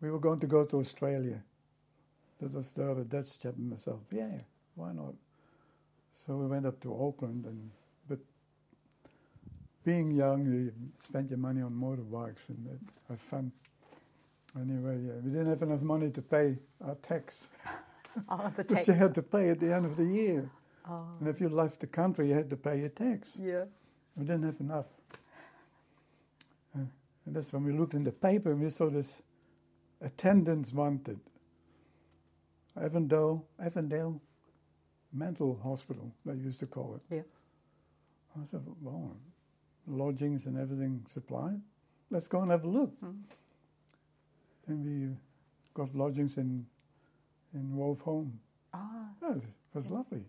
we were going to go to Australia. There was the other Dutch chap and myself. Yeah, why not? So we went up to Auckland, but being young, you spend your money on motorbikes and have fun. Anyway, we didn't have enough money to pay our tax. Oh, the Because tax. you had to pay at the end of the year. Oh. And if you left the country, you had to pay your tax. Yeah. We didn't have enough. And that's when we looked in the paper and we saw this attendance wanted. Avondale Mental Hospital, they used to call it. Yeah. I said, well, lodgings and everything supplied. Let's go and have a look. And we got lodgings in Wolf Home. Ah. It was lovely.